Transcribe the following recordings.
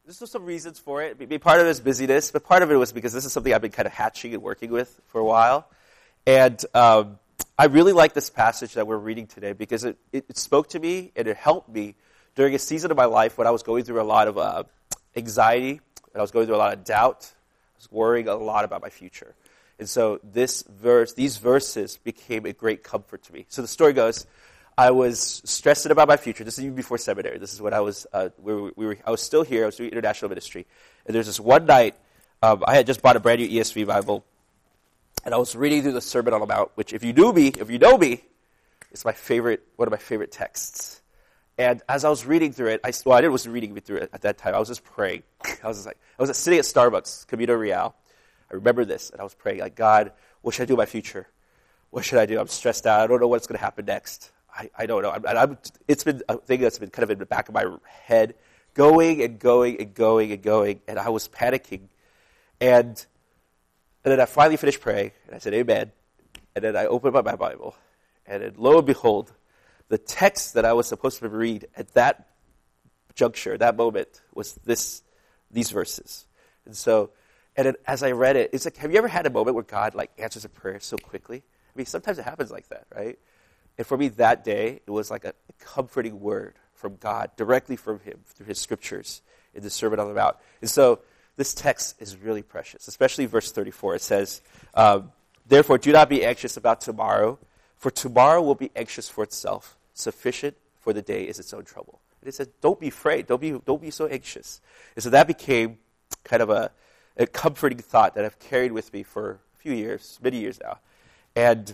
There's some reasons for it. Maybe part of it is busyness, but part of it was because this is something I've been kind of hatching and working with for a while. And I really like this passage that we're reading today because it spoke to me and it helped me during a season of my life when I was going through a lot of anxiety and I was going through a lot of doubt. I was worrying a lot about my future. And so these verses became a great comfort to me. So the story goes, I was stressing about my future. This is even before seminary. This is when I was I was still here. I was doing international ministry. And there's this one night, I had just bought a brand new ESV Bible, and I was reading through the Sermon on the Mount, which if you know me, it's one of my favorite texts. And as I was reading through it, I wasn't reading through it at that time. I was just praying. I was sitting at Starbucks, Camino Real. I remember this, and I was praying, like, God, what should I do in my future? What should I do? I'm stressed out. I don't know what's going to happen next. I don't know. It's been a thing that's been kind of in the back of my head, going and going and going and going, and I was panicking. And then I finally finished praying, and I said, Amen. And then I opened up my Bible, and then lo and behold, the text that I was supposed to read at that juncture, that moment, was these verses. And then as I read it, it's like, have you ever had a moment where God answers a prayer so quickly? I mean, sometimes it happens like that, right? And for me that day, it was like a comforting word from God, directly from Him, through His scriptures in the Sermon on the Mount. And so this text is really precious, especially verse 34. It says, therefore, do not be anxious about tomorrow, for tomorrow will be anxious for itself. Sufficient for the day is its own trouble. And it says, don't be afraid. Don't be so anxious. And so that became kind of a comforting thought that I've carried with me for a few years, many years now. And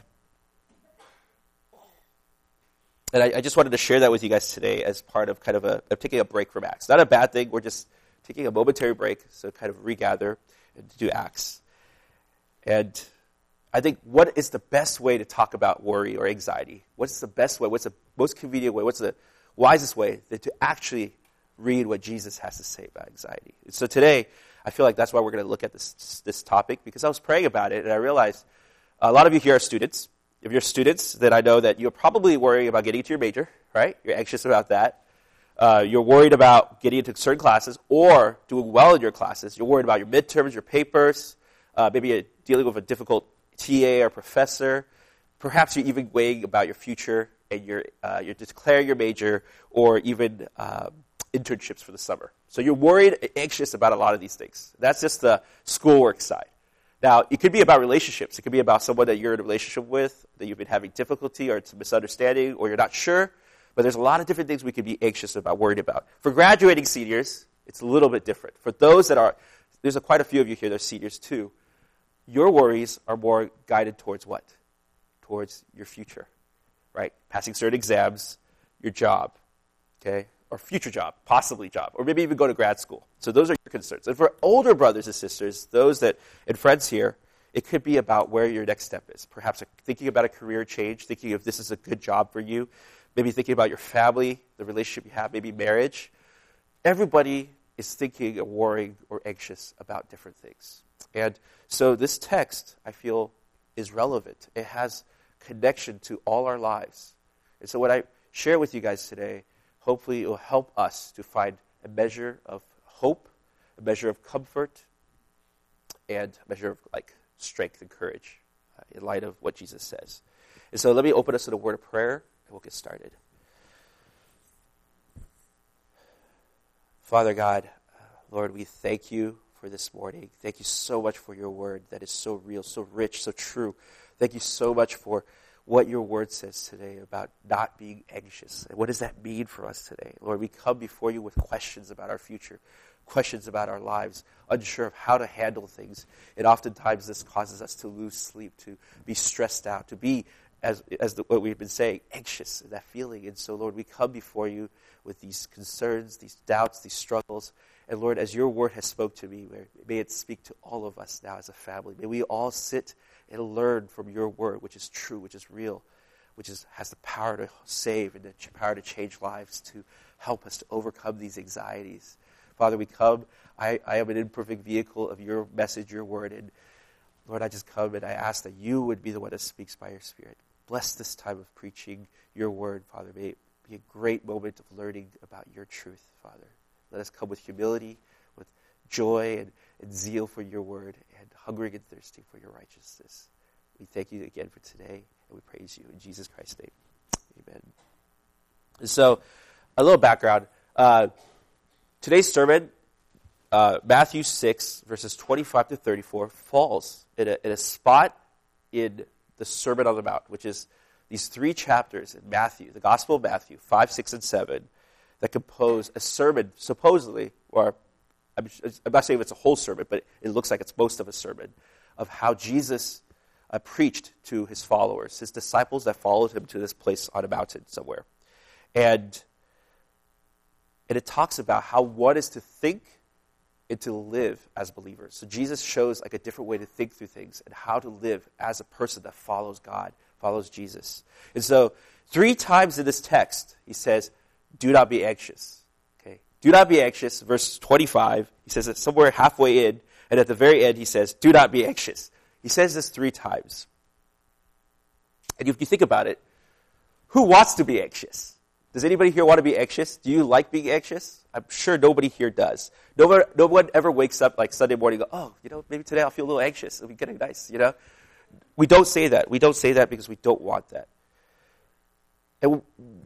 I just wanted to share that with you guys today as part of kind of I'm taking a break from Acts. Not a bad thing. We're just taking a momentary break, so kind of regather and do Acts. And I think what is the best way to talk about worry or anxiety? What's the best way? What's the most convenient way? What's the wisest way than to actually read what Jesus has to say about anxiety? And so today, I feel like that's why we're going to look at this topic, because I was praying about it and I realized a lot of you here are students. If you're students, then I know that you're probably worrying about getting into your major, right? You're anxious about that. You're worried about getting into certain classes or doing well in your classes. You're worried about your midterms, your papers. Maybe you're dealing with a difficult TA or professor. Perhaps you're even weighing about your future and you're declaring your major or even internships for the summer. So you're worried and anxious about a lot of these things. That's just the schoolwork side. Now, it could be about relationships. It could be about someone that you're in a relationship with, that you've been having difficulty or it's a misunderstanding or you're not sure. But there's a lot of different things we could be anxious about, worried about. For graduating seniors, it's a little bit different. For those that are, there's quite a few of you here that are seniors too. Your worries are more guided towards what? Towards your future, right? Passing certain exams, your job, okay? Or future job, possibly job, or maybe even go to grad school. So those are your concerns. And for older brothers and sisters, those that and friends here, it could be about where your next step is. Perhaps thinking about a career change, thinking if this is a good job for you, maybe thinking about your family, the relationship you have, maybe marriage. Everybody is thinking or worrying or anxious about different things. And so this text, I feel, is relevant. It has connection to all our lives. And so what I share with you guys today, hopefully it will help us to find a measure of hope, a measure of comfort, and a measure of strength and courage in light of what Jesus says. And so let me open us in a word of prayer, and we'll get started. Father God, Lord, we thank you for this morning. Thank you so much for your word that is so real, so rich, so true. Thank you so much for what your word says today about not being anxious. And what does that mean for us today? Lord, we come before you with questions about our future, questions about our lives, unsure of how to handle things. And oftentimes this causes us to lose sleep, to be stressed out, to be, what we've been saying, anxious, that feeling. And so, Lord, we come before you with these concerns, these doubts, these struggles. And Lord, as your word has spoke to me, may it speak to all of us now as a family. May we all sit and learn from your word, which is true, which is real, which has the power to save and the power to change lives, to help us to overcome these anxieties. Father, we come. I am an imperfect vehicle of your message, your word. And Lord, I just come and I ask that you would be the one that speaks by your Spirit. Bless this time of preaching your word, Father. May it be a great moment of learning about your truth, Father. Let us come with humility, joy and zeal for your word and hungering and thirsting for your righteousness. We thank you again for today, and we praise you in Jesus Christ's name. Amen. And so, a little background. Today's sermon, Matthew 6, verses 25 to 34, falls in a spot in the Sermon on the Mount, which is these 3 chapters in Matthew, the Gospel of Matthew, 5, 6, and 7, that compose a sermon, supposedly, or I'm not saying it's a whole sermon, but it looks like it's most of a sermon, of how Jesus preached to his followers, his disciples that followed him to this place on a mountain somewhere. And it talks about how one is to think and to live as believers. So Jesus shows like a different way to think through things and how to live as a person that follows God, follows Jesus. And so 3 times in this text, he says, do not be anxious. Okay? Do not be anxious. Verse 25, he says it somewhere halfway in, and at the very end he says, do not be anxious. He says this 3 times. And if you think about it, who wants to be anxious? Does anybody here want to be anxious? Do you like being anxious? I'm sure nobody here does. No one ever wakes up like Sunday morning and go, maybe today I'll feel a little anxious. It'll be getting nice, We don't say that. We don't say that because we don't want that. And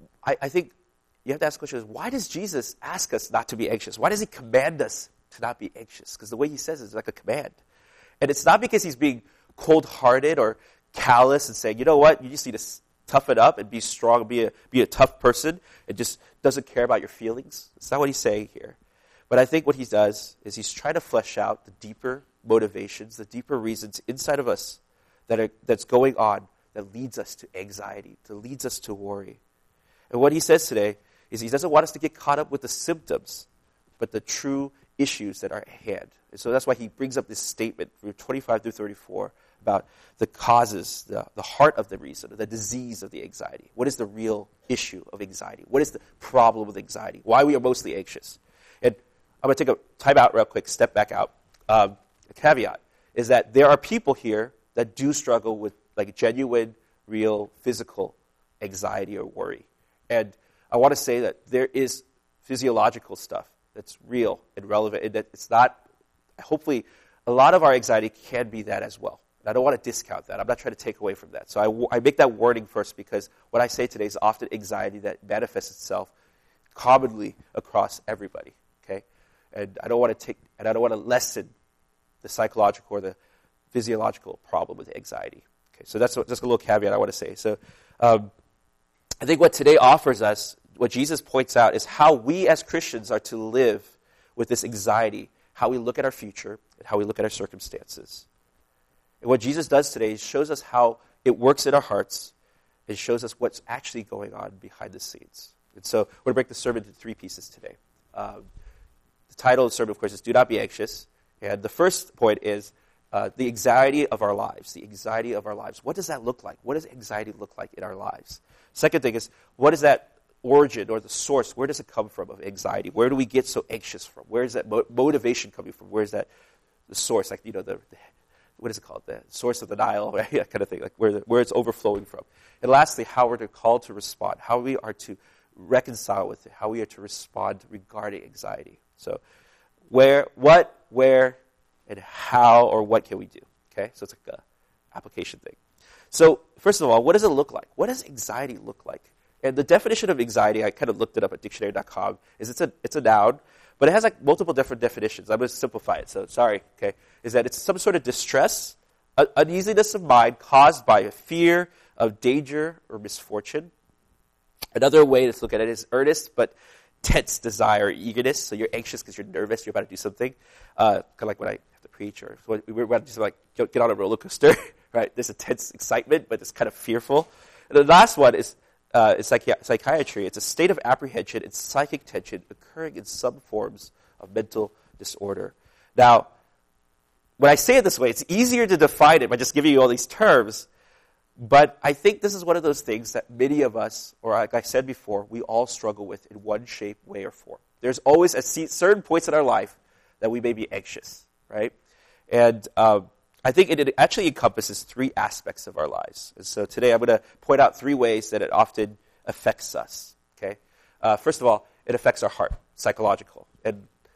I think you have to ask the question, why does Jesus ask us not to be anxious? Why does he command us to not be anxious? Because the way he says it is like a command. And it's not because he's being cold-hearted or callous and saying, you know what, you just need to toughen up and be strong, be a tough person, and just doesn't care about your feelings. It's not what he's saying here. But I think what he does is he's trying to flesh out the deeper motivations, the deeper reasons inside of us that's going on that leads us to anxiety, that leads us to worry. And what he says today is he doesn't want us to get caught up with the symptoms, but the true issues that are at hand. And so that's why he brings up this statement from 25 through 34 about the causes, the heart of the reason, the disease of the anxiety. What is the real issue of anxiety? What is the problem with anxiety? Why we are mostly anxious? And I'm going to take a time out real quick, step back out. A caveat is that there are people here that do struggle with like genuine, real, physical anxiety or worry. And I want to say that there is physiological stuff that's real and relevant, and that it's not, hopefully, a lot of our anxiety can be that as well. And I don't want to discount that. I'm not trying to take away from that. So I make that warning first because what I say today is often anxiety that manifests itself commonly across everybody, okay? And I don't want to lessen the psychological or the physiological problem with anxiety. Okay, so that's just a little caveat I want to say. So I think what today offers us, what Jesus points out, is how we as Christians are to live with this anxiety, how we look at our future, and how we look at our circumstances. And what Jesus does today is shows us how it works in our hearts. It shows us what's actually going on behind the scenes. And so we're going to break the sermon into 3 pieces today. The title of the sermon, of course, is Do Not Be Anxious. And the first point is the anxiety of our lives. The anxiety of our lives. What does that look like? What does anxiety look like in our lives? Second thing is, what is that origin or the source? Where does it come from of anxiety? Where do we get so anxious from? Where is that motivation coming from? Where is that the source? Like, the what is it called? The source of the Nile, right? That kind of thing, like where it's overflowing from. And lastly, how we're called to respond, how we are to reconcile with it, how we are to respond regarding anxiety. So where, and how or what can we do? Okay, so it's like an application thing. So first of all, what does it look like? What does anxiety look like? And the definition of anxiety, I kind of looked it up at dictionary.com, is it's a noun, but it has like multiple different definitions. I'm going to simplify it, so sorry, okay? Is that it's some sort of distress, uneasiness of mind caused by a fear of danger or misfortune. Another way to look at it is earnest but tense desire or eagerness. So you're anxious because you're nervous, you're about to do something. Kind of like when I have to preach or we're about to do something like get on a roller coaster, right? There's a tense excitement, but it's kind of fearful. And the last one is psychiatry. It's a state of apprehension and psychic tension occurring in some forms of mental disorder. Now, when I say it this way, it's easier to define it by just giving you all these terms, but I think this is one of those things that many of us, or like I said before, we all struggle with in one shape, way, or form. There's always at certain points in our life that we may be anxious, right? And I think it actually encompasses 3 aspects of our lives. And so today I'm going to point out 3 ways that it often affects us, okay? First of all, it affects our heart, psychological. And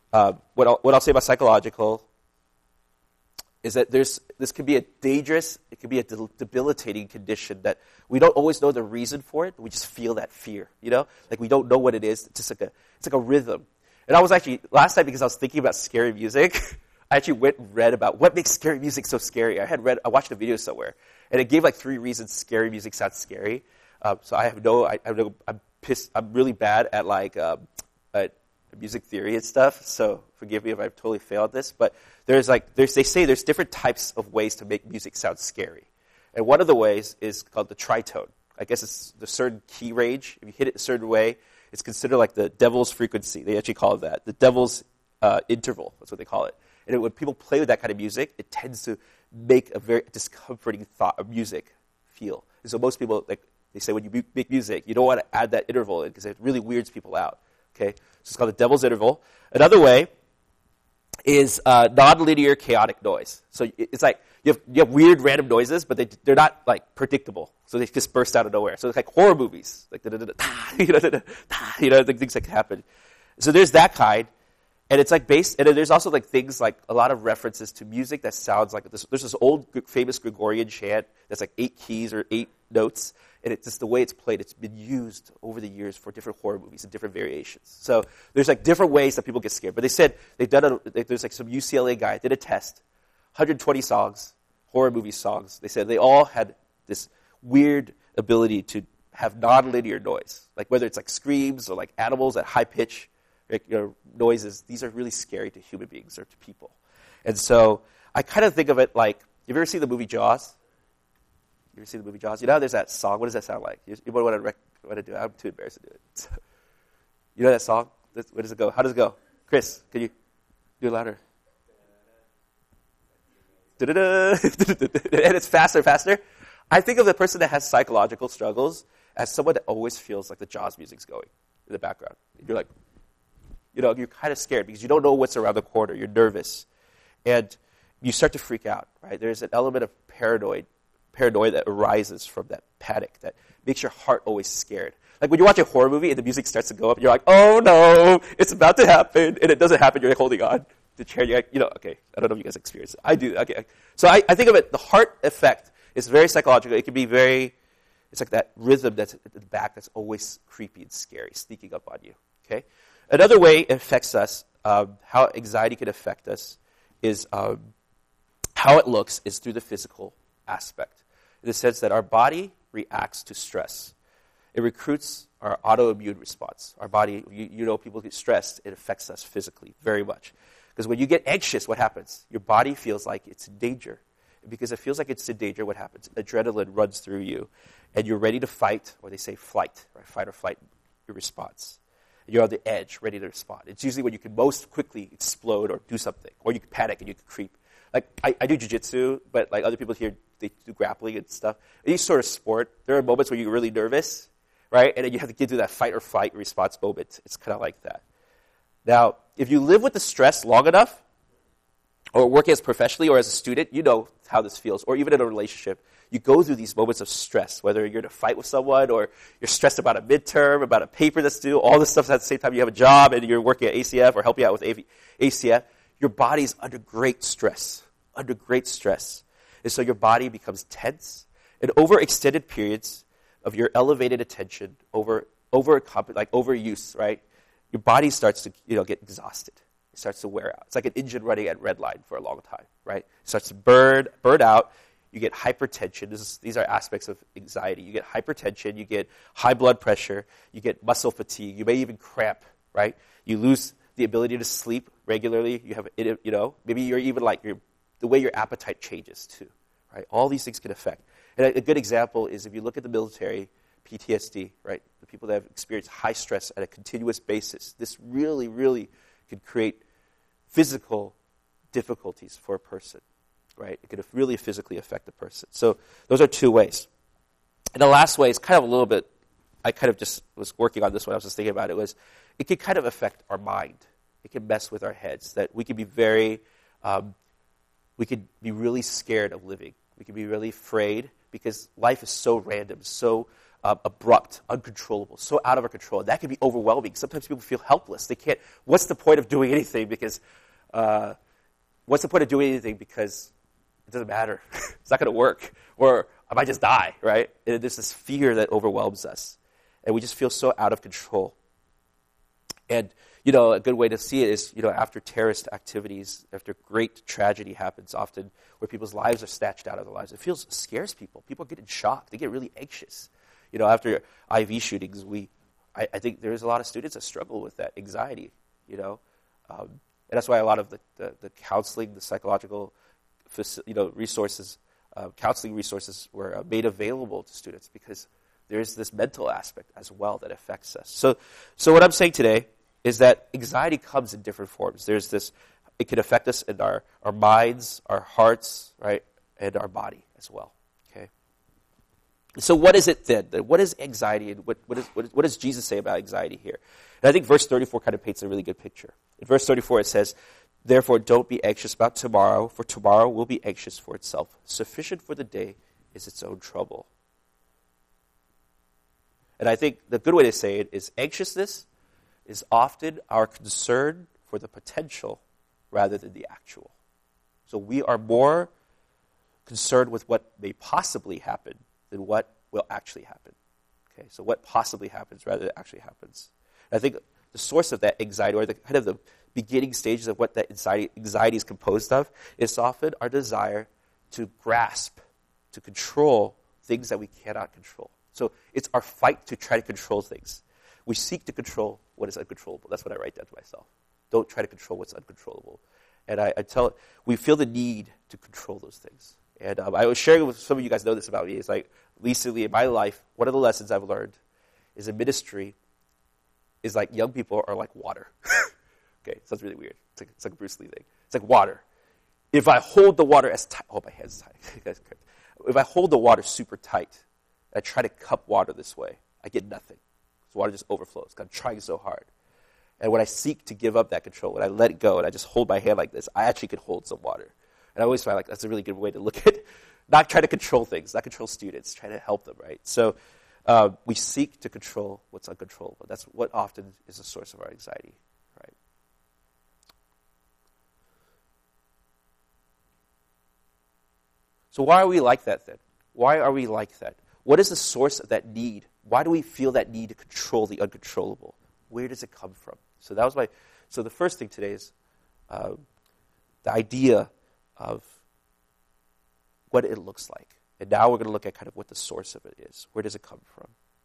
what I'll say about psychological is that this can be a dangerous, it can be a debilitating condition that we don't always know the reason for it, but we just feel that fear, Like we don't know what it is. It's just it's like a rhythm. And I was actually, last night because I was thinking about scary music, I actually went and read about what makes scary music so scary. I watched a video somewhere, and it gave like 3 reasons scary music sounds scary. So I'm pissed, I'm really bad at at music theory and stuff, so forgive me if I've totally failed this, but they say there's different types of ways to make music sound scary. And one of the ways is called the tritone. I guess it's the certain key range. If you hit it a certain way, it's considered like the devil's frequency. They actually call it that. The devil's interval, that's what they call it. And when people play with that kind of music, it tends to make a very discomforting thought of music feel. And so most people, they say when you make music, you don't want to add that interval in because it really weirds people out. Okay, so it's called the devil's interval. Another way is nonlinear chaotic noise. So it's like you have weird random noises, but they're not like predictable. So they just burst out of nowhere. So it's like horror movies, like things that can happen. So there's that kind, and it's like based. And then there's also like things like a lot of references to music that sounds like this. There's this old famous Gregorian chant that's like 8 keys or 8 notes. And it's just the way it's played. It's been used over the years for different horror movies and different variations. So there's like different ways that people get scared. But they said there's like some UCLA guy did a test, 120 songs, horror movie songs. They said they all had this weird ability to have nonlinear noise, like whether it's like screams or like animals at high pitch noises. These are really scary to human beings or to people. And so I kind of think of it like, have you ever seen the movie Jaws? You ever seen the movie Jaws? You know how there's that song? What does that sound like? You want to do it? I'm too embarrassed to do it. You know that song? Where does it go? How does it go? Chris, can you do it louder? And it's faster and faster. I think of the person that has psychological struggles as someone that always feels like the Jaws music's going in the background. You're like, you're kind of scared because you don't know what's around the corner. You're nervous. And you start to freak out, right? There's an element of paranoia that arises from that panic that makes your heart always scared. Like when you watch a horror movie and the music starts to go up, and you're like, oh no, it's about to happen, and it doesn't happen, you're like holding on to the chair, you're like, okay, I don't know if you guys experience it. I do, okay. So I think of it, the heart effect is very psychological. It can be it's like that rhythm that's at the back that's always creepy and scary, sneaking up on you, okay? Another way it affects us, how anxiety can affect us, is how it looks is through the physical aspect. In the sense that our body reacts to stress. It recruits our autoimmune response. Our body, people get stressed, it affects us physically very much. Because when you get anxious, what happens? Your body feels like it's in danger. And because it feels like it's in danger, what happens? Adrenaline runs through you, and you're ready to fight, or they say flight, right? Fight or flight, your response. And you're on the edge, ready to respond. It's usually when you can most quickly explode or do something, or you can panic and you can creep. Like, I do jiu-jitsu, but like other people here, they do grappling and stuff. Any sort of sport, there are moments where you're really nervous, right? And then you have to get through that fight or flight response moment. It's kind of like that. Now, if you live with the stress long enough, or working as professionally or as a student, you know how this feels. Or even in a relationship, you go through these moments of stress, whether you're in a fight with someone or you're stressed about a midterm, about a paper that's due, all this stuff at the same time you have a job and you're working at ACF or helping out with ACF. Your body's under great stress. And so your body becomes tense. And over extended periods of your elevated attention, overuse, right? Your body starts to get exhausted. It starts to wear out. It's like an engine running at red line for a long time, right? It starts to burn out. You get hypertension. These are aspects of anxiety. You get hypertension. You get high blood pressure. You get muscle fatigue. You may even cramp, right? You lose the ability to sleep regularly. You have, maybe you're even like the way your appetite changes too, right? All these things can affect. And a good example is if you look at the military, PTSD, right? The people that have experienced high stress at a continuous basis, this really, really can create physical difficulties for a person, right? It could really physically affect the person. So those are 2 ways. And the last way is kind of a little bit, I kind of just was working on this when I was just thinking about it, was it can kind of affect our mind. It can mess with our heads, that we can be we could be really scared of living. We can be really afraid because life is so random, so abrupt, uncontrollable, so out of our control. That can be overwhelming. Sometimes people feel helpless. They can't, what's the point of doing anything because it doesn't matter. It's not going to work. Or I might just die, right? And there's this fear that overwhelms us. And we just feel so out of control. And, a good way to see it is, after terrorist activities, after great tragedy happens, often where people's lives are snatched out of their lives, it scares people. People get in shock. They get really anxious. After IV shootings, I think there's a lot of students that struggle with that anxiety, and that's why a lot of the counseling, the psychological, resources, counseling resources were made available to students because there's this mental aspect as well that affects us. So what I'm saying today is that anxiety comes in different forms. It can affect us in our minds, our hearts, right, and our body as well. Okay. So what is it then? What is anxiety, and what does Jesus say about anxiety here? And I think verse 34 kind of paints a really good picture. In verse 34 it says, "Therefore don't be anxious about tomorrow, for tomorrow will be anxious for itself. Sufficient for the day is its own trouble." And I think the good way to say it is anxiousness is often our concern for the potential rather than the actual. So we are more concerned with what may possibly happen than what will actually happen. Okay, so what possibly happens rather than actually happens. And I think the source of that anxiety, or the kind of the beginning stages of what that anxiety is composed of, is often our desire to grasp, to control things that we cannot control. So it's our fight to try to control things. We seek to control what is uncontrollable. That's what I write down to myself. Don't try to control what's uncontrollable. And we feel the need to control those things. And I was sharing with some of you guys know this about me. It's like recently in my life, one of the lessons I've learned is in ministry is like young people are like water. Okay, sounds really weird. It's like a Bruce Lee thing. It's like water. If I hold the water as tight, my hand's tight. If I hold the water super tight, I try to cup water this way, I get nothing. The water just overflows. I'm trying so hard. And when I seek to give up that control, when I let it go and I just hold my hand like this, I actually can hold some water. And I always find like that's a really good way to look at not try to control things, not control students, try to help them, right? So we seek to control what's uncontrollable. That's what often is the source of our anxiety, right? So why are we like that then? Why are we like that? What is the source of that need? Why do we feel that need to control the uncontrollable? Where does it come from? So the first thing today is the idea of what it looks like. And now we're going to look at kind of what the source of it is. Where does it come from?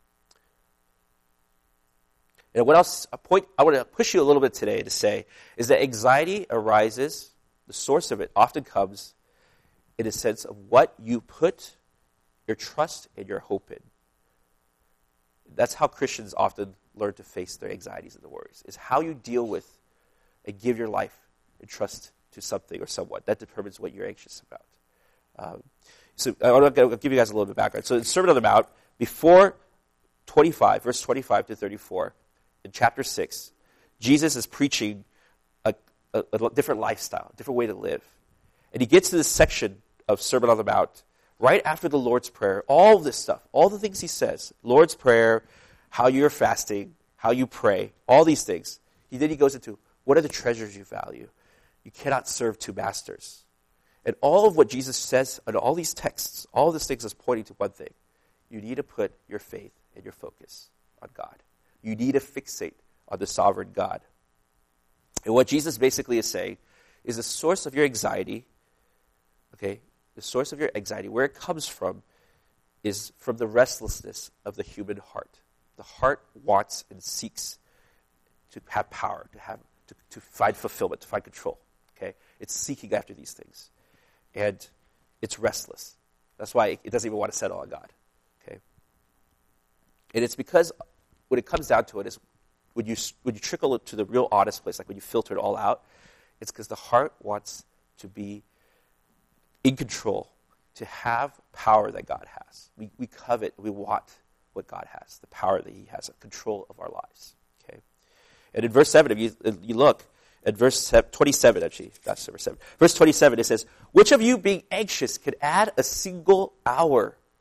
And what else, a point I want to push you a little bit today to say is that anxiety arises, the source of it often comes in a sense of what you put your trust and your hope in. That's how Christians often learn to face their anxieties and their worries, is how you deal with and give your life and trust to something or someone. That determines what you're anxious about. So I want to give you guys a little bit of background. So in Sermon on the Mount, before 25, verse 25 to 34, in chapter 6, Jesus is preaching a different lifestyle, a different way to live. And he gets to this section of Sermon on the Mount right after the Lord's Prayer, all this stuff, all the things he says, Lord's Prayer, how you're fasting, how you pray, all these things. Then he goes into, what are the treasures you value? You cannot serve two masters. And all of what Jesus says in all these texts, all these things is pointing to one thing. You need to put your faith and your focus on God. You need to fixate on the sovereign God. And what Jesus basically is saying is the source of your anxiety, okay, the source of your anxiety, where it comes from, is from the restlessness of the human heart. The heart wants and seeks to have power, to find fulfillment, to find control. Okay, it's seeking after these things, and it's restless. That's why it doesn't even want to settle on God. Okay, and it's because when it comes down to it, is when you trickle it to the real honest place, like when you filter it all out, it's because the heart wants to be in control, to have power that God has. We covet, we want what God has, the power that he has, control of our lives. Okay, and in verse 7, if you look at verse 27, actually, that's verse 7. Verse 27, it says, which of you being anxious could add a single hour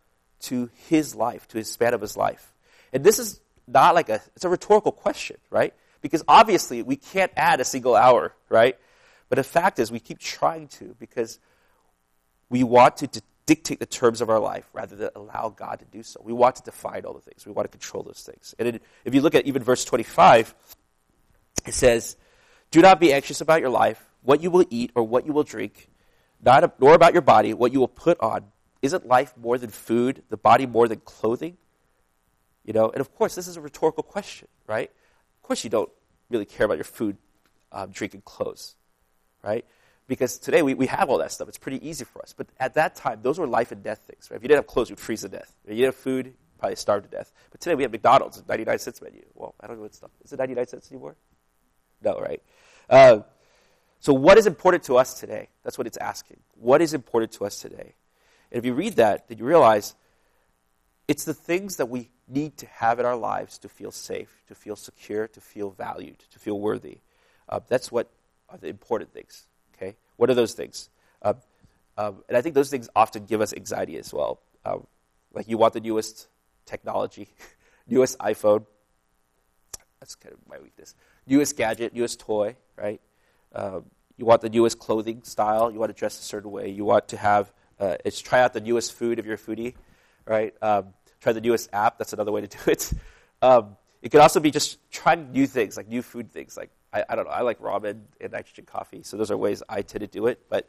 to his life, to his span of his life? And this is not like it's a rhetorical question, right? Because obviously we can't add a single hour, right? But the fact is we keep trying to because we want to dictate the terms of our life rather than allow God to do so. We want to define all the things. We want to control those things. And if you look at even verse 25, it says, do not be anxious about your life, what you will eat or what you will drink, nor about your body, what you will put on. Isn't life more than food, the body more than clothing? And of course, this is a rhetorical question, right? Of course you don't really care about your food, drink, and clothes, right? Because today we have all that stuff. It's pretty easy for us. But at that time, those were life and death things, right? If you didn't have clothes, you'd freeze to death. If you didn't have food, you'd probably starve to death. But today we have McDonald's, 99 cents menu. Well, I don't know what stuff. Is it 99 cents anymore? No, right? So what is important to us today? That's what it's asking. What is important to us today? And if you read that, then you realize it's the things that we need to have in our lives to feel safe, to feel secure, to feel valued, to feel worthy. That's what are the important things. Okay, what are those things? And I think those things often give us anxiety as well. Like you want the newest technology, newest iPhone. That's kind of my weakness. Newest gadget, newest toy, right? You want the newest clothing style. You want to dress a certain way. You want to have, try out the newest food if you're a foodie, right? Try the newest app. That's another way to do it. It could also be just trying new things, like new food things. Like, I don't know, I like ramen and nitrogen coffee, so those are ways I tend to do it. But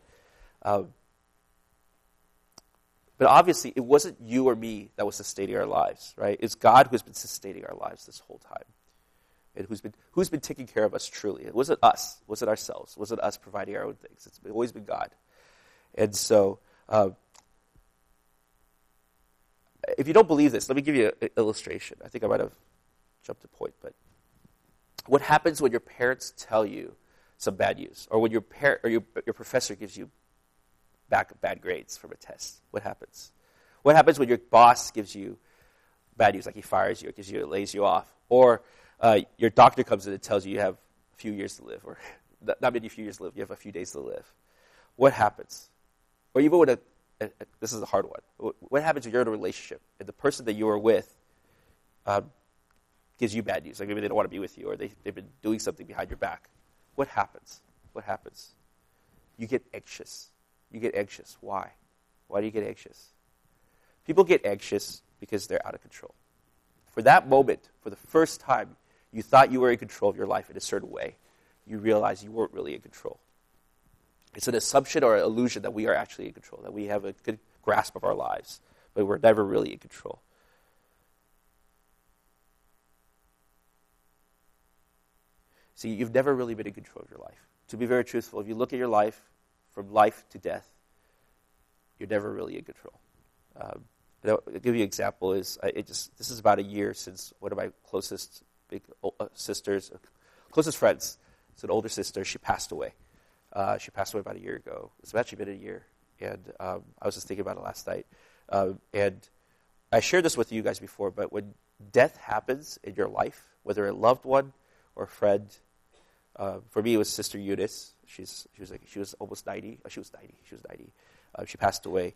obviously, it wasn't you or me that was sustaining our lives, right? It's God who's been sustaining our lives this whole time. And who's been taking care of us truly. It wasn't us. It wasn't ourselves. It wasn't us providing our own things. It's always been God. And so, if you don't believe this, let me give you an illustration. I think I might have jumped a point, but what happens when your parents tell you some bad news, or when your professor gives you back bad grades from a test? What happens? What happens when your boss gives you bad news, like he fires you, or lays you off, or your doctor comes in and tells you have a few years to live, or not many few years to live, you have a few days to live? What happens? Or even when this is a hard one. What happens when you're in a relationship and the person that you are with gives you bad news? Like maybe they don't want to be with you, or they've been doing something behind your back. What happens? What happens? You get anxious. You get anxious. Why? Why do you get anxious? People get anxious because they're out of control. For that moment, for the first time, you thought you were in control of your life in a certain way. You realize you weren't really in control. It's an assumption or an illusion that we are actually in control, that we have a good grasp of our lives, but we're never really in control. See, you've never really been in control of your life. To be very truthful, if you look at your life from life to death, you're never really in control. I'll give you an example. This is about a year since one of my closest closest friends, it's an older sister, she passed away. She passed away about a year ago. It's actually been a year, and I was just thinking about it last night. And I shared this with you guys before, but when death happens in your life, whether a loved one or a friend, for me it was Sister Eunice. She was almost 90. She was 90. She passed away.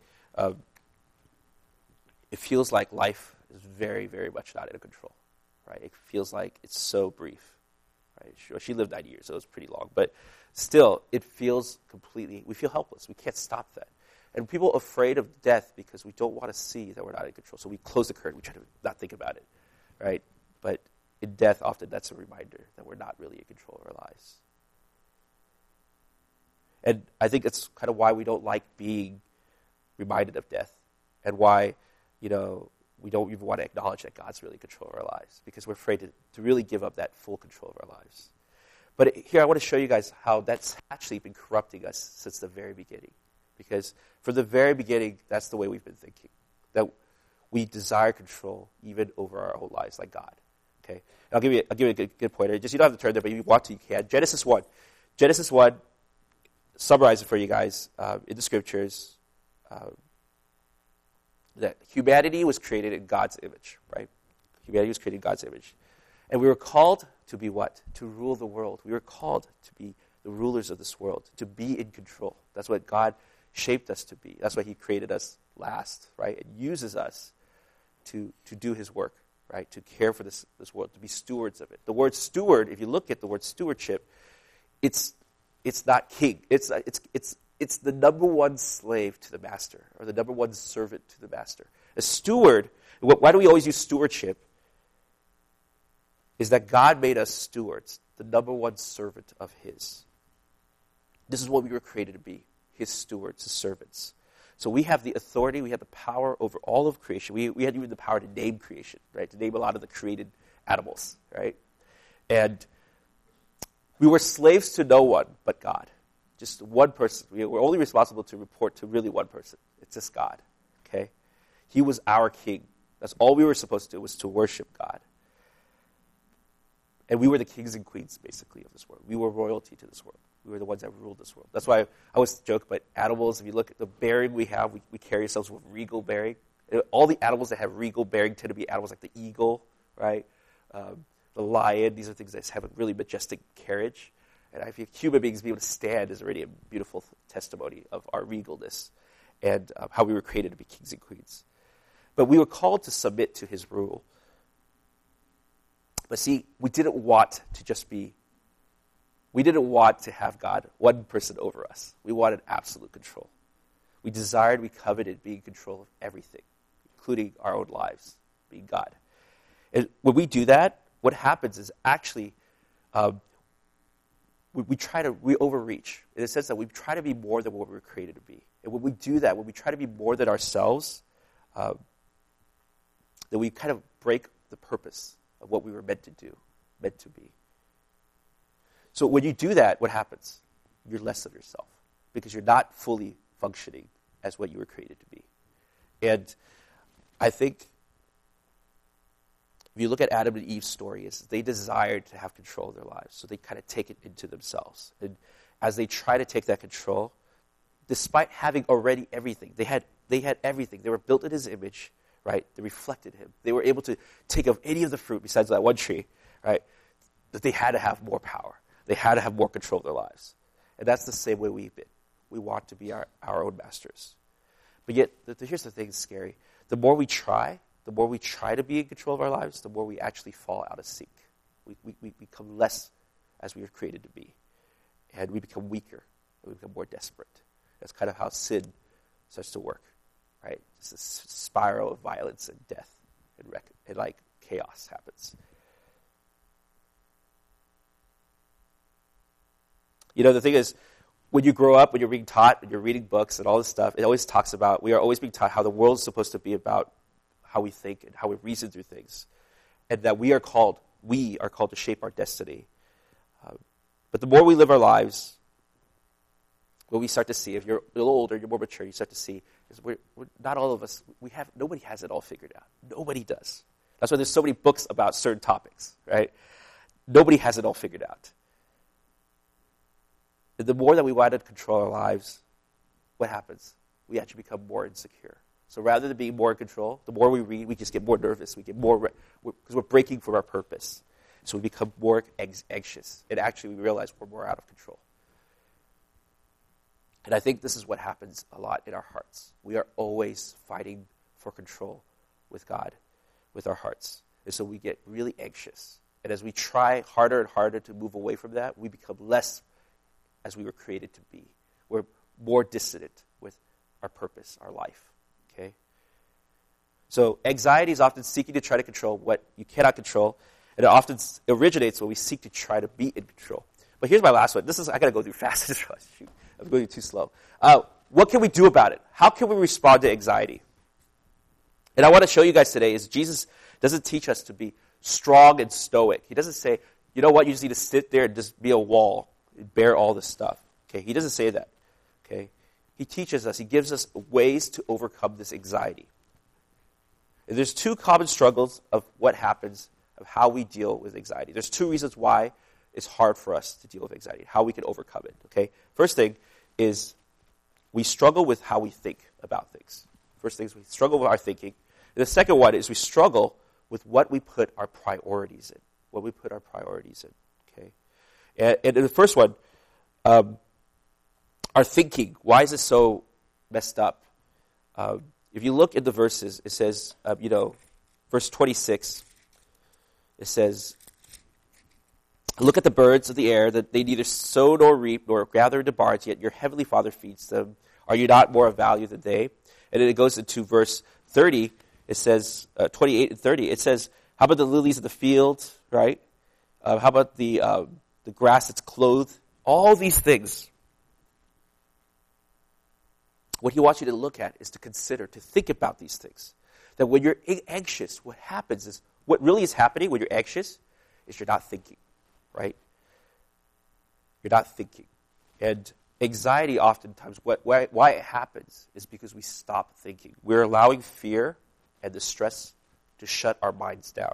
It feels like life is very, very much not in control, right? It feels like it's so brief, right? She lived 90 years, so it was pretty long, but still, it feels we feel helpless. We can't stop that. And people are afraid of death because we don't want to see that we're not in control. So we close the curtain. We try to not think about it, right? But in death, often that's a reminder that we're not really in control of our lives. And I think that's kind of why we don't like being reminded of death, and why, we don't even want to acknowledge that God's really in control of our lives, because we're afraid to really give up that full control of our lives. But here I want to show you guys how that's actually been corrupting us since the very beginning. Because from the very beginning, that's the way we've been thinking. That we desire control even over our own lives, like God. Okay? And I'll give you a good pointer. You don't have to turn there, but if you want to, you can. Genesis 1. Genesis 1, summarize it for you guys in the scriptures. That humanity was created in God's image, right? Humanity was created in God's image. And we were called to be what? To rule the world. We were called to be the rulers of this world, to be in control. That's what God shaped us to be. That's why he created us last, right? And uses us to do his work, right? To care for this world, to be stewards of it. The word steward, if you look at the word stewardship, it's not king. It's the number one slave to the master, or the number one servant to the master. A steward, why do we always use stewardship? Is that God made us stewards, the number one servant of his. This is what we were created to be, his stewards, his servants. So we have the authority, we have the power over all of creation. We had even the power to name creation, right? To name a lot of the created animals, right? And we were slaves to no one but God. Just one person. We were only responsible to report to really one person. It's just God, okay? He was our king. That's all we were supposed to do, was to worship God. And we were the kings and queens, basically, of this world. We were royalty to this world. We were the ones that ruled this world. That's why I always joke about animals. If you look at the bearing we have, we carry ourselves with regal bearing. All the animals that have regal bearing tend to be animals like the eagle, right? The lion. These are things that have a really majestic carriage. And I think human beings being able to stand is already a beautiful testimony of our regalness and how we were created to be kings and queens. But we were called to submit to his rule. But see, we didn't want to have God, one person over us. We wanted absolute control. We desired, we coveted being in control of everything, including our own lives, being God. And when we do that, what happens is actually we overreach in the sense that we try to be more than what we were created to be. And when we do that, when we try to be more than ourselves, then we kind of break the purpose of what we were meant to do, meant to be. So when you do that, what happens? You're less of yourself because you're not fully functioning as what you were created to be. And I think if you look at Adam and Eve's story, is they desired to have control of their lives, so they kind of take it into themselves. And as they try to take that control, despite having already everything, they had everything. They were built in his image, right? They reflected him. They were able to take of any of the fruit besides that one tree, right? But they had to have more power. They had to have more control of their lives. And that's the same way we've been. We want to be our own masters. But yet, here's the thing that's scary. The more we try to be in control of our lives, the more we actually fall out of sync. We become less as we were created to be. And we become weaker. And we become more desperate. That's kind of how sin starts to work, right? It's this spiral of violence and death and like chaos happens. You know, the thing is, when you grow up, when you're being taught, when you're reading books and all this stuff, it always talks about, we are always being taught how the world is supposed to be about how we think and how we reason through things. And that we are called to shape our destiny. But the more we live our lives, what we start to see, if you're a little older, you're more mature, you start to see, is we're not all of us, nobody has it all figured out. Nobody does. That's why there's so many books about certain topics, right? Nobody has it all figured out. The more that we want to control our lives, what happens? We actually become more insecure. So rather than being more in control, the more we read, we just get more nervous. We get more, because we're breaking from our purpose. So we become more anxious. And actually we realize we're more out of control. And I think this is what happens a lot in our hearts. We are always fighting for control with God, with our hearts. And so we get really anxious. And as we try harder and harder to move away from that, we become less as we were created to be. We're more dissonant with our purpose, our life. Okay? So anxiety is often seeking to try to control what you cannot control, and it often originates when we seek to try to be in control. But here's my last one. I got to go through fast. Shoot, I'm going too slow. What can we do about it? How can we respond to anxiety? And I want to show you guys today is Jesus doesn't teach us to be strong and stoic. He doesn't say, you know what, you just need to sit there and just be a wall and bear all this stuff. Okay, he doesn't say that. Okay, he teaches us. He gives us ways to overcome this anxiety. And there's two common struggles of what happens, of how we deal with anxiety. There's two reasons why it's hard for us to deal with anxiety, how we can overcome it. Okay, first thing is we struggle with how we think about things. First thing is we struggle with our thinking. And the second one is we struggle with what we put our priorities in. What we put our priorities in. Okay, and in the first one, our thinking. Why is it so messed up? If you look at the verses, it says, verse 26, it says, look at the birds of the air, that they neither sow nor reap nor gather into barns, yet your heavenly Father feeds them. Are you not more of value than they? And then it goes into verse 30. It says, 28 and 30. It says, how about the lilies of the field, right? How about the grass that's clothed? All these things. What he wants you to look at is to consider, to think about these things. That when you're anxious, what happens is, what really is happening when you're anxious is you're not thinking, right? You're not thinking. And anxiety oftentimes, why it happens is because we stop thinking. We're allowing fear and the stress to shut our minds down.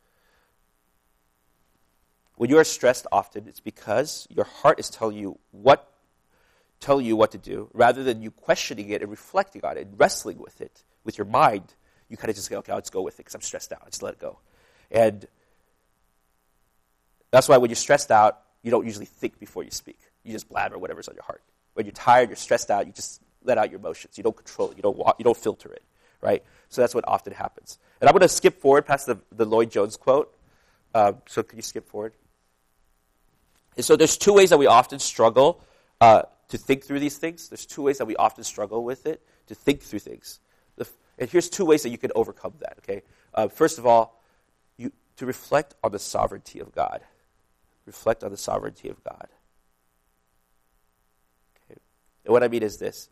When you are stressed often, it's because your heart is telling you what to do, rather than you questioning it and reflecting on it and wrestling with it with your mind. You kind of just go, okay, I'll just go with it because I'm stressed out. Just let it go. And that's why when you're stressed out, you don't usually think before you speak. You just blabber whatever's on your heart. When you're tired, you're stressed out, you just let out your emotions. You don't control it. You don't filter it, right? So that's what often happens. And I'm going to skip forward past the Lloyd Jones quote. So can you skip forward? And so there's two ways that we often struggle to think through these things. There's two ways that we often struggle with it, to think through things. And here's two ways that you can overcome that, okay? First of all, to reflect on the sovereignty of God. Reflect on the sovereignty of God. Okay. And what I mean is this.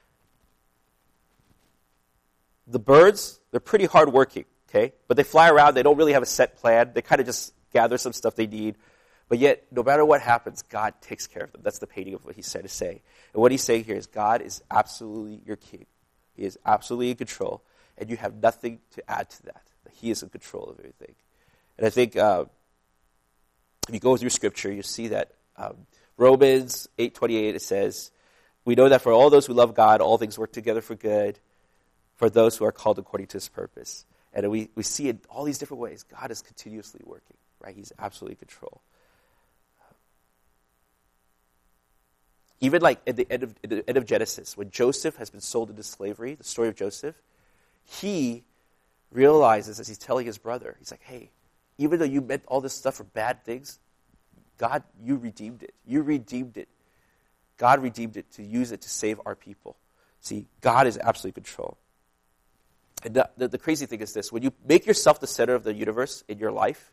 The birds, they're pretty hardworking, okay? But they fly around, they don't really have a set plan. They kind of just gather some stuff they need. But yet, no matter what happens, God takes care of them. That's the painting of what he's trying to say. And what he's saying here is God is absolutely your king. He is absolutely in control. And you have nothing to add to that. He is in control of everything. And I think if you go through Scripture, you see that Romans 8:28, it says, we know that for all those who love God, all things work together for good, for those who are called according to his purpose. And we see in all these different ways, God is continuously working, right? He's absolutely in control. Even like at the end of Genesis, when Joseph has been sold into slavery, the story of Joseph, he realizes as he's telling his brother, he's like, hey, even though you meant all this stuff for bad things, God, you redeemed it. You redeemed it. God redeemed it to use it to save our people. See, God is absolutely in control. And the crazy thing is this. When you make yourself the center of the universe in your life,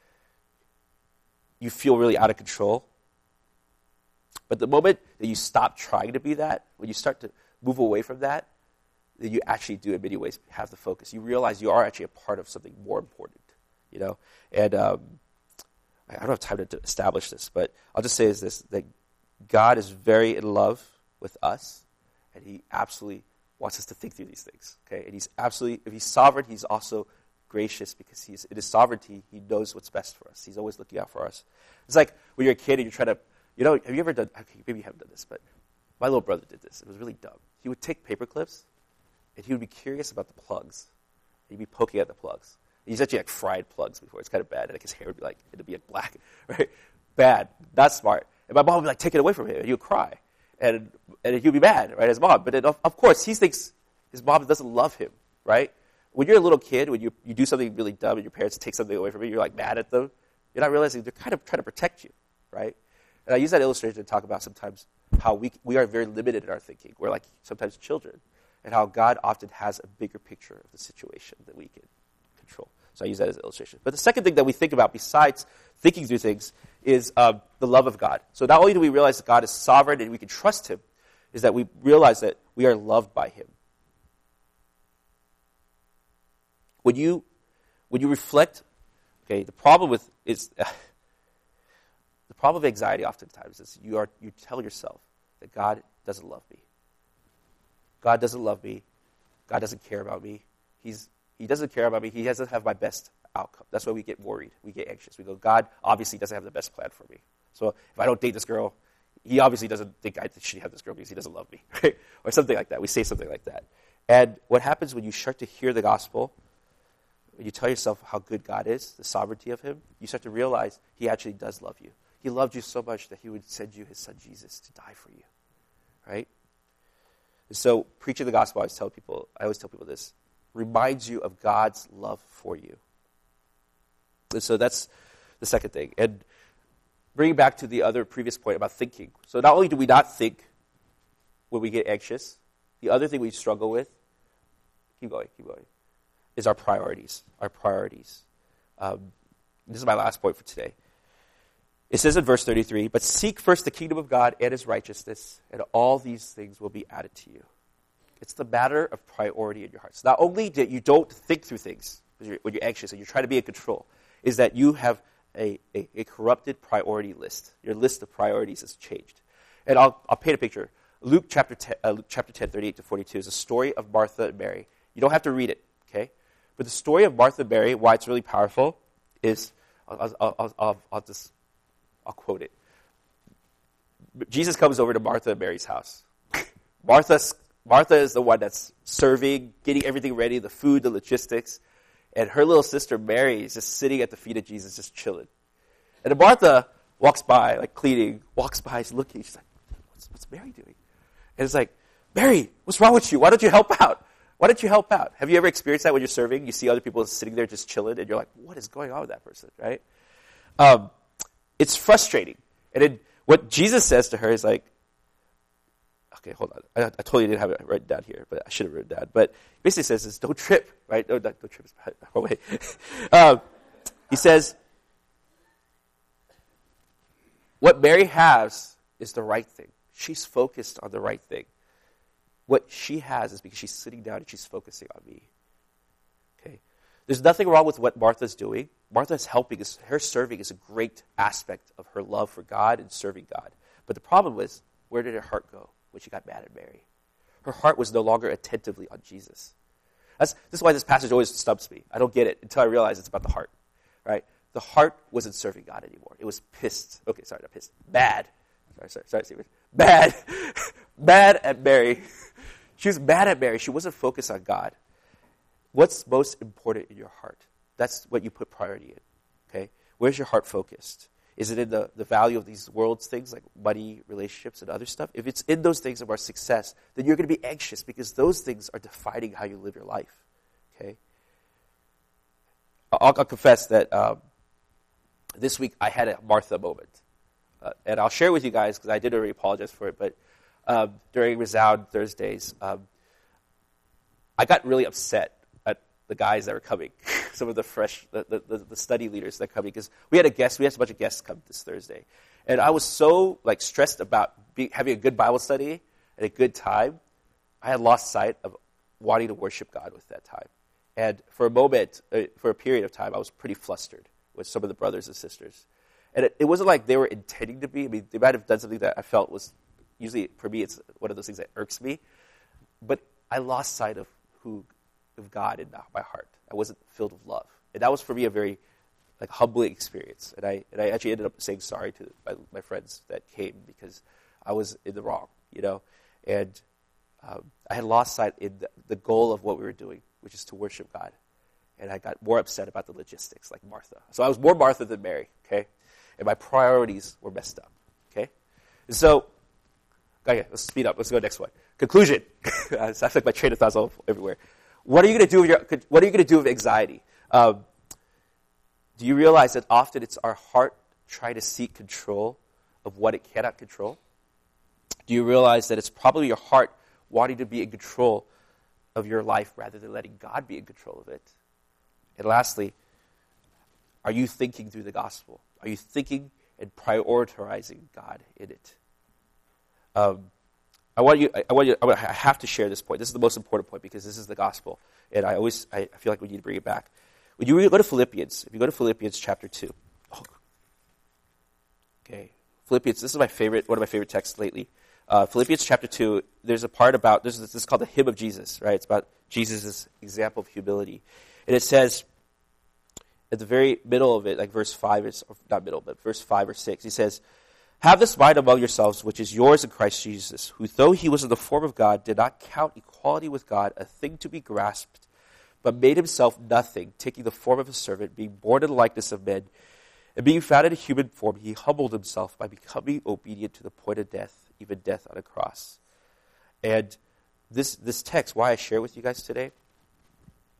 you feel really out of control. But the moment that you stop trying to be that, when you start to move away from that, then you actually do in many ways have the focus. You realize you are actually a part of something more important, you know? And I don't have time to establish this, but I'll just say is this, that God is very in love with us, and he absolutely wants us to think through these things, okay? And he's absolutely, if he's sovereign, he's also gracious because he's in his sovereignty, he knows what's best for us. He's always looking out for us. It's like when you're a kid and you're trying to, you know, have you ever done, okay, maybe you haven't done this, but my little brother did this. It was really dumb. He would take paper clips, and he would be curious about the plugs. He'd be poking at the plugs. He's actually like fried plugs before. It's kind of bad. And like his hair would be like, it'd be like black, right? Bad, not smart. And my mom would be like, take it away from him, and he would cry. And he would be mad, right, his mom. But then, of course, he thinks his mom doesn't love him, right? When you're a little kid, when you do something really dumb and your parents take something away from you, you're like mad at them. You're not realizing they're kind of trying to protect you, right? And I use that illustration to talk about sometimes how we are very limited in our thinking. We're like sometimes children, and how God often has a bigger picture of the situation that we can control. So I use that as an illustration. But the second thing that we think about besides thinking through things is the love of God. So not only do we realize that God is sovereign and we can trust him, is that we realize that we are loved by him. When you reflect, okay, the problem with anxiety oftentimes is you tell yourself that God doesn't love me. God doesn't love me. God doesn't care about me. He doesn't care about me. He doesn't have my best outcome. That's why we get worried. We get anxious. We go, God obviously doesn't have the best plan for me. So if I don't date this girl, he obviously doesn't think I should have this girl because he doesn't love me, right? Or something like that. We say something like that. And what happens when you start to hear the gospel, when you tell yourself how good God is, the sovereignty of him, you start to realize he actually does love you. He loved you so much that he would send you his son Jesus to die for you, right? And so preaching the gospel, I always tell people this. reminds you of God's love for you. And so that's the second thing. And bringing back to the other previous point about thinking. So not only do we not think when we get anxious, the other thing we struggle with, keep going, is our priorities. Our priorities. This is my last point for today. It says in verse 33, but seek first the kingdom of God and his righteousness, and all these things will be added to you. It's the matter of priority in your hearts. Not only that you don't think through things when you're anxious and you're trying to be in control, is that you have a corrupted priority list. Your list of priorities has changed. And I'll paint a picture. Luke chapter 10, 38 to 42 is a story of Martha and Mary. You don't have to read it, okay? But the story of Martha and Mary, why it's really powerful, is I'll quote it. Jesus comes over to Martha and Mary's house. Martha is the one that's serving, getting everything ready, the food, the logistics. And her little sister Mary is just sitting at the feet of Jesus, just chilling. And then Martha walks by, like cleaning, she's looking. She's like, what's Mary doing? And it's like, Mary, what's wrong with you? Why don't you help out? Why don't you help out? Have you ever experienced that when you're serving? You see other people sitting there just chilling, and you're like, what is going on with that person, right? It's frustrating. And then what Jesus says to her is like, okay, hold on. I totally didn't have it written down here, but I should have written it down. But he basically says is don't trip, right? No, don't trip. Wrong way. He says, what Mary has is the right thing. She's focused on the right thing. What she has is because she's sitting down and she's focusing on me. Okay? There's nothing wrong with what Martha's doing. Martha's helping. Her serving is a great aspect of her love for God and serving God. But the problem was, where did her heart go when she got mad at Mary? Her heart was no longer attentively on Jesus. This is why this passage always stumps me. I don't get it until I realize it's about the heart. Right? The heart wasn't serving God anymore. It was pissed. Okay, sorry, not pissed. Mad. Sorry, Stephen. Mad. Mad at Mary. She was mad at Mary. She wasn't focused on God. What's most important in your heart? That's what you put priority in. Okay? Where's your heart focused? Is it in the value of these world's things like money, relationships, and other stuff? If it's in those things of our success, then you're going to be anxious because those things are defining how you live your life. Okay? I'll confess that this week I had a Martha moment. And I'll share with you guys because I did already apologize for it, but during Resound Thursdays, I got really upset at the guys that were coming, some of the the study leaders that are coming, because we had a bunch of guests come this Thursday. And I was so stressed about having a good Bible study and a good time, I had lost sight of wanting to worship God with that time. And for a moment, for a period of time, I was pretty flustered with some of the brothers and sisters. And it wasn't like they were intending to be. I mean, they might have done something that I felt was, usually for me, it's one of those things that irks me. But I lost sight of God in my heart. I wasn't filled with love. And that was for me a very humbling experience. And I actually ended up saying sorry to my friends that came because I was in the wrong, And I had lost sight in the goal of what we were doing, which is to worship God. And I got more upset about the logistics, like Martha. So I was more Martha than Mary, okay? And my priorities were messed up, okay? And so, okay, let's speed up. Let's go to the next one. Conclusion. I feel like my train of thoughts all everywhere. What are you going to do with anxiety? Do you realize that often it's our heart trying to seek control of what it cannot control? Do you realize that it's probably your heart wanting to be in control of your life rather than letting God be in control of it? And lastly, are you thinking through the gospel? Are you thinking and prioritizing God in it? I have to share this point. This is the most important point because this is the gospel, and I feel like we need to bring it back. When you go to Philippians, if you go to Philippians chapter 2, okay, Philippians. This is one of my favorite texts lately. Philippians chapter 2. There's a part about this is called the hymn of Jesus, right? It's about Jesus' example of humility, and it says at the very middle of it, like verse 5, not middle, but verse 5 or 6, he says, "Have this mind among yourselves, which is yours in Christ Jesus, who, though he was in the form of God, did not count equality with God a thing to be grasped, but made himself nothing, taking the form of a servant, being born in the likeness of men, and being found in a human form, he humbled himself by becoming obedient to the point of death, even death on a cross." And this text, why I share with you guys today,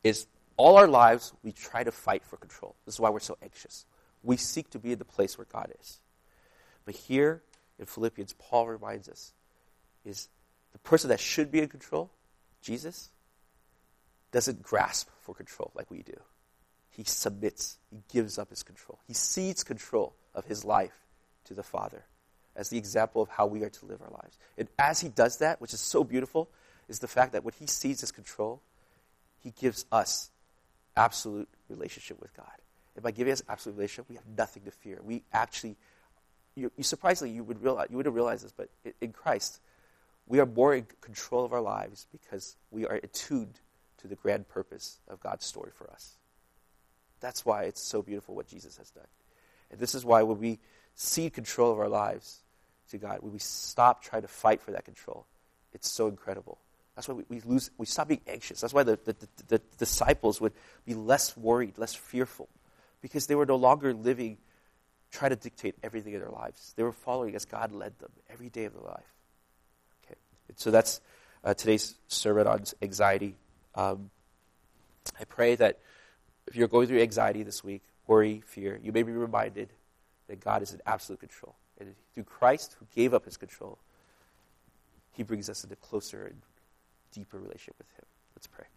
is all our lives we try to fight for control. This is why we're so anxious. We seek to be in the place where God is. But here in Philippians, Paul reminds us, is the person that should be in control, Jesus, doesn't grasp for control like we do. He submits. He gives up his control. He cedes control of his life to the Father as the example of how we are to live our lives. And as he does that, which is so beautiful, is the fact that when he cedes his control, he gives us absolute relationship with God. And by giving us absolute relationship, we have nothing to fear. We actually, surprisingly, you wouldn't realize this, but in Christ, we are more in control of our lives because we are attuned to the grand purpose of God's story for us. That's why it's so beautiful what Jesus has done. And this is why when we cede control of our lives to God, when we stop trying to fight for that control, it's so incredible. That's why we stop being anxious. That's why the disciples would be less worried, less fearful, because they were no longer living, trying to dictate everything in their lives. They were following as God led them every day of their life. Okay, and so that's today's sermon on anxiety. I pray that if you're going through anxiety this week, worry, fear, you may be reminded that God is in absolute control. And through Christ, who gave up his control, he brings us into closer and deeper relationship with him. Let's pray.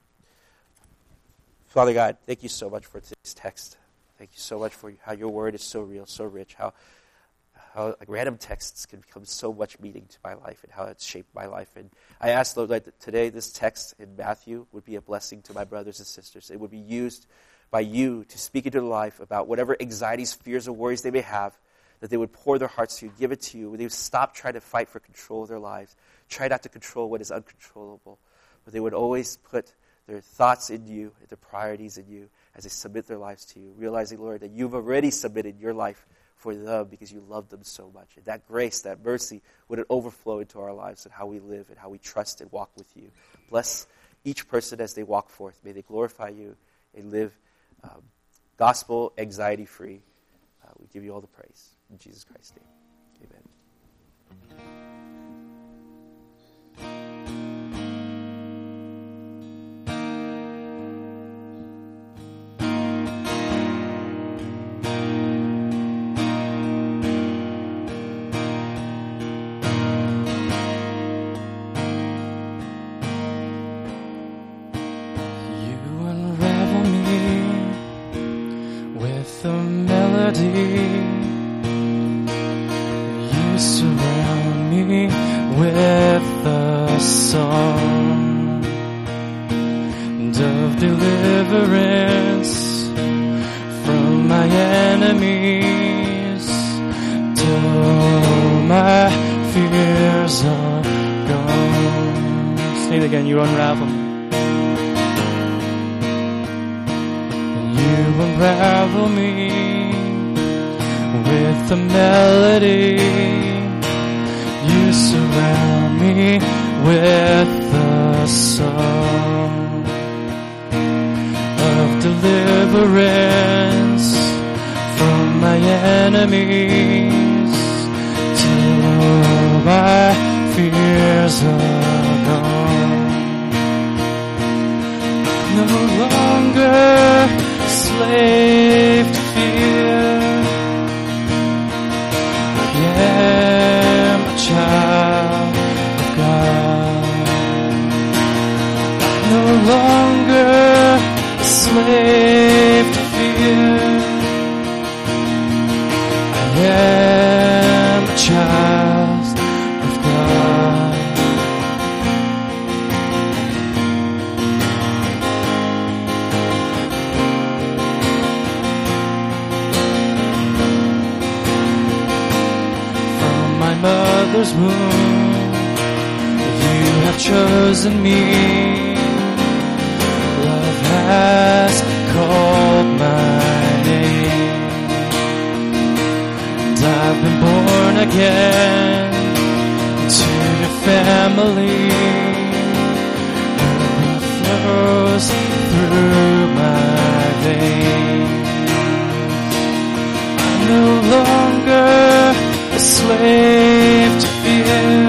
Father God, thank you so much for today's text. Thank you so much for how your word is so real, so rich, how like random texts can become so much meaning to my life and how it's shaped my life. And I ask, Lord, that today this text in Matthew would be a blessing to my brothers and sisters. It would be used by you to speak into their life about whatever anxieties, fears, or worries they may have, that they would pour their hearts to you, give it to you, they would stop trying to fight for control of their lives, try not to control what is uncontrollable, but they would always put their thoughts in you, their priorities in you, as they submit their lives to you, realizing, Lord, that you've already submitted your life for them because you love them so much. And that grace, that mercy, would it overflow into our lives and how we live and how we trust and walk with you. Bless each person as they walk forth. May they glorify you and live gospel anxiety-free. We give you all the praise. In Jesus Christ's name, amen. You surround me with the song of deliverance from my enemies till my fears are gone. Say it again, you unravel me. You unravel me with a melody. You surround me with the song of deliverance from my enemies till my fears are gone. No longer slave to fear. I am a child of God. No longer a slave to fear. I am a child of God. Mother's womb, you have chosen me. Love has called my name, and I've been born again to your family. Your blood flows through my veins. I'm no longer a slave to fear.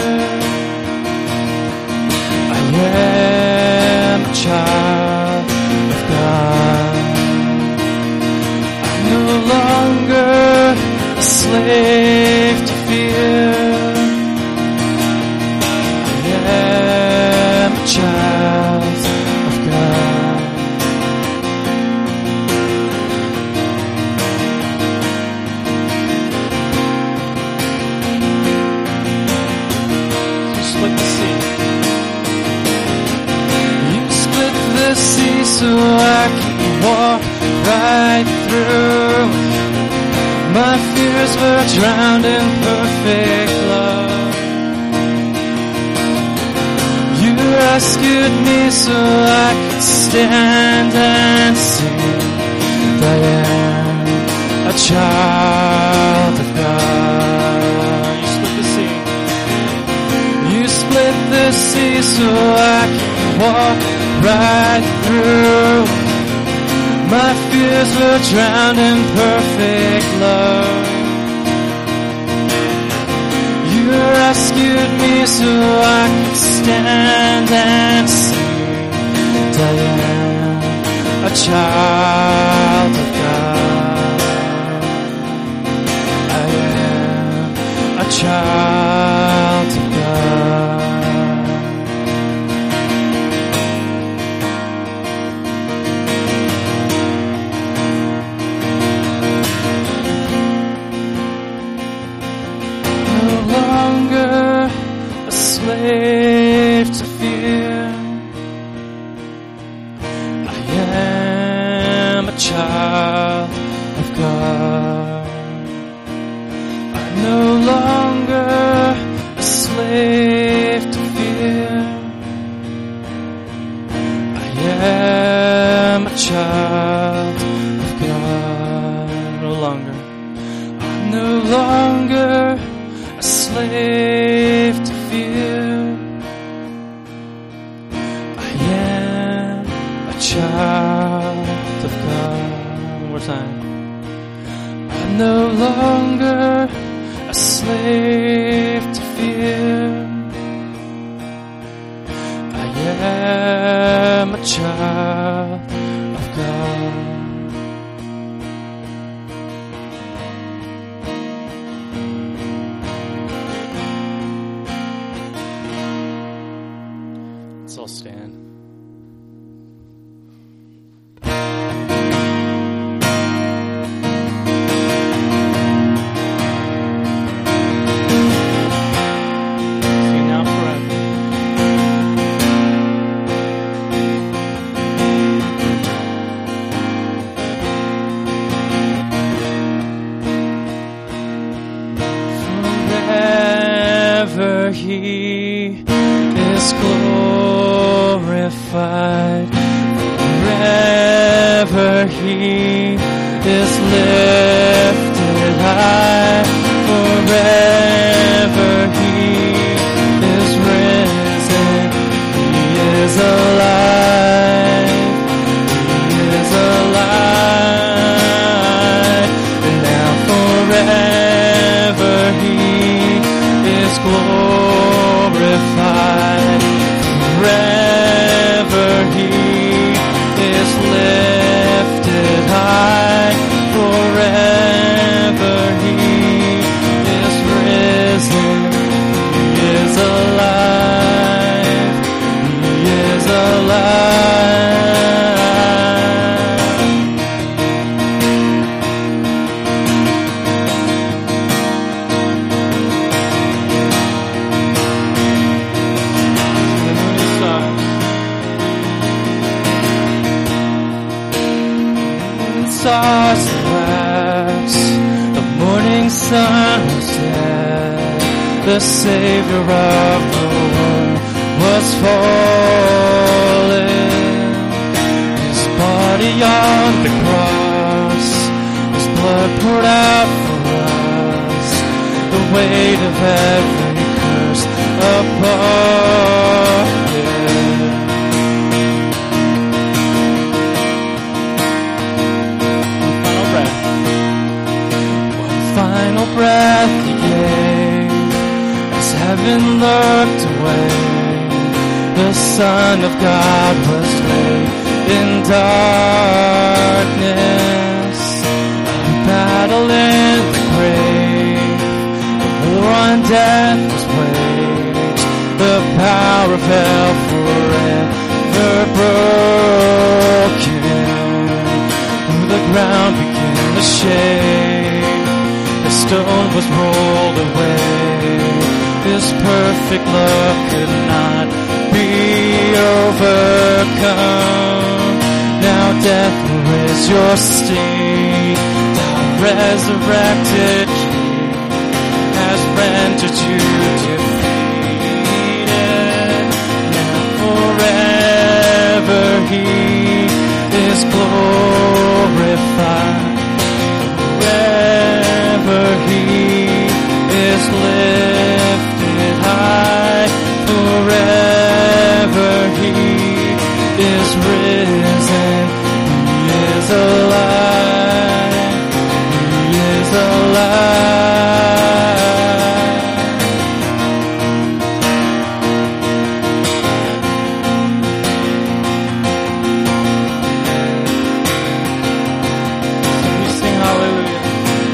I am a child of God. slave to fear. I am a child of God. You split the sea. You split the sea so I can walk right through. My fears were drowned in perfect love. You rescued me so I could stand and sing. I am a child of God. You split the sea. You split the sea so I can walk right through. My fears were drowned in perfect love. You rescued me so I could stand and sing. I am a child of God. I am a child of God. Slave to fear. I am a child of God. I'm no longer a slave to fear. I am a child of God. No longer. I'm no longer a slave to fear. Child of God. One more time. I'm no longer a slave to fear. I am a child of God. Let's all stand. He is glorified. Forever He is lifted high. Forever He is risen. He is alive. He is alive. And now forever He is glorified. Forever He is lifted high. Forever He is risen. He is alive. He is alive. Stars collapse, the morning sun was dead, the Savior of the world was fallen. His body on the cross, His blood poured out for us, the weight of every curse upon Him. Final breath He gave as heaven looked away. The Son of God was laid in darkness. A battle in the grave, death was waged, the power of hell forever broken. The ground began to shake, the stone was rolled away. His perfect love could not be overcome. Now death, where is your sting? Thou resurrected King has rendered you defeated. Now forever He is glorified. Forever He is lifted high. Forever He is risen. He is alive. He is alive. So we sing hallelujah.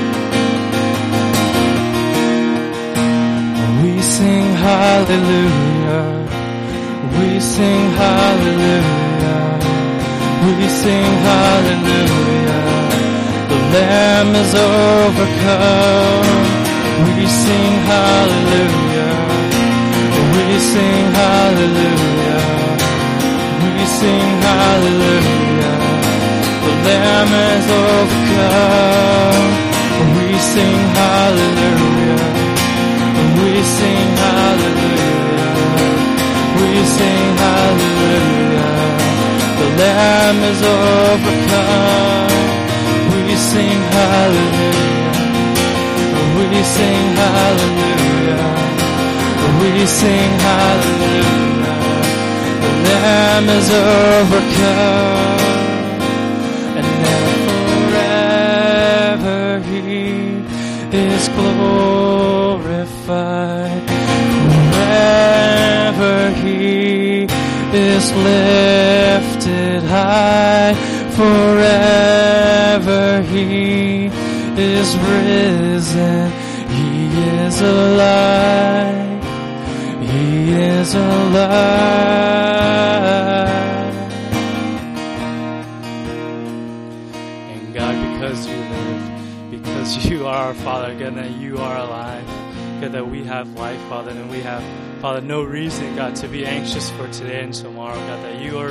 We sing hallelujah. We sing hallelujah. We sing hallelujah. The Lamb is overcome. We sing hallelujah. We sing hallelujah. We sing hallelujah. The Lamb is overcome. We sing hallelujah. We sing hallelujah. We sing hallelujah. The Lamb is overcome. We sing hallelujah. We sing hallelujah. We sing hallelujah. The Lamb is overcome. And now forever He is glorified. Forever He is lifted high. Forever He is risen. He is alive. He is alive. And God, because you live, because you are our Father, God, that you are alive, God, that we have life, Father, and we have, Father, no reason, God, to be anxious for today and tomorrow, God, that you are